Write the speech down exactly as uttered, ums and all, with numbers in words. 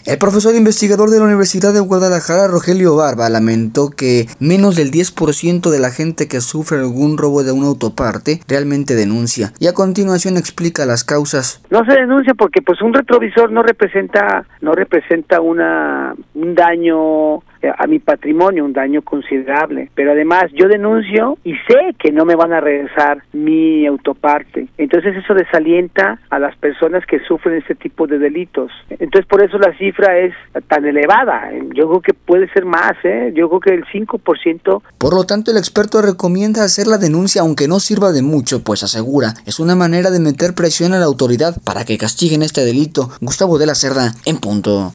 El profesor investigador de la Universidad de Guadalajara, Rogelio Barba, lamentó que menos del diez por ciento de la gente que sufre algún robo de una autoparte realmente denuncia, y a continuación explica las causas. No se denuncia porque pues un retrovisor no representa no representa una un daño a mi patrimonio, un daño considerable, pero además yo denuncio y sé que no me van a regresar mi autoparte, entonces eso desalienta a las personas que sufren este tipo de delitos, entonces por eso la cifra es tan elevada. Yo creo que puede ser más, ¿eh? Yo creo que el cinco por ciento. Por lo tanto, el experto recomienda hacer la denuncia aunque no sirva de mucho, pues asegura, es una manera de meter presión a la autoridad para que castiguen este delito. Gustavo de la Cerda, en punto.